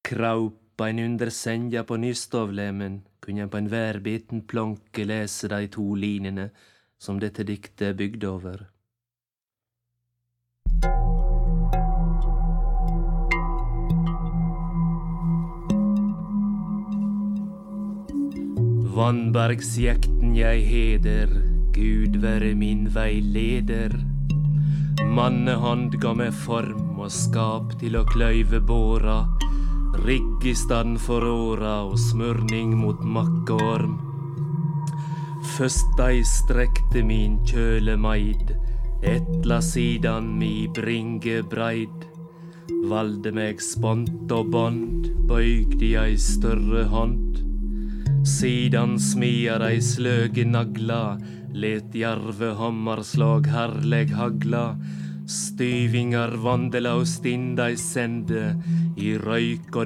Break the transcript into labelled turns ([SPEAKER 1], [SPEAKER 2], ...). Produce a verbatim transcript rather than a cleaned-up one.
[SPEAKER 1] kraup ein under senja på nystovlemen, kunne ein på en værbiten plonke lese de to linene som dette diktet er bygd over. Vannbergsjekten jeg heder, Gud være min veileder. Mannehånd ga meg form og skap til å kløyve båra, rigg i staden for åra og smørning mot makk og orm. Først dei strekte min kjøle maid, etla sidan mi bringe breid. Valde meg spont og bånd, bøygd i ei større hånd. Sidan smia dei sløge nagla, let jarve hammarslag herleg hagla. Styvingar vandela og stinn dei sende, i røyk og